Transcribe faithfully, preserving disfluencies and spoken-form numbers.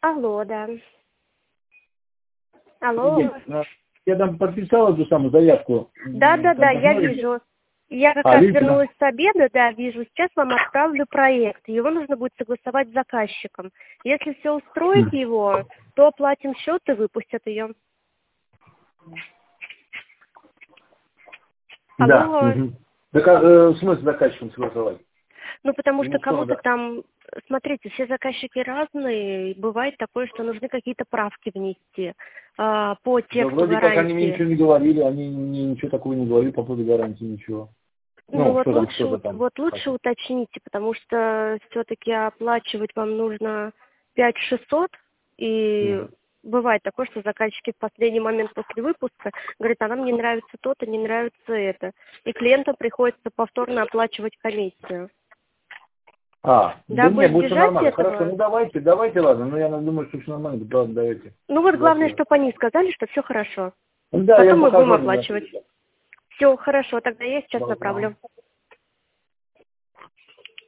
Алло, да. Алло. Нет, я там подписал эту самую заявку. Да, да, да, я вижу. Я как а, раз видите, вернулась с обеда, да, вижу. Сейчас вам отправлю проект. Его нужно будет согласовать с заказчиком. Если все устроит его, то оплатим счет и выпустят ее. Да. Алло. Угу. Так, а, э, в смысле заказчиком согласовать? Ну, потому Ему что что кому-то надо? там, смотрите, все заказчики разные. и Бывает такое, что нужны какие-то правки внести а, по Да тексту вроде как они мне гарантии. ничего не говорили, они мне ничего такого не говорили по поводу гарантии, ничего. Ну, Ну, вот что там, лучше, что-то ут- там. вот лучше уточните, потому что все-таки оплачивать вам нужно пять шестьсот, и Мгм. бывает такое, что заказчики в последний момент после выпуска говорят, а нам не нравится то-то, не нравится это. И клиентам приходится повторно оплачивать комиссию. А, да Дабы нет, будет все избежать нормально. Хорошо, этого, ну давайте, давайте, ладно. Ну я думаю, что все нормально, да, даете. ну вот главное, Согласен. чтобы они сказали, что все хорошо. Ну да, я Потом мы будем покажу оплачивать. обязательно. Все хорошо, тогда я сейчас Ладно. направлю.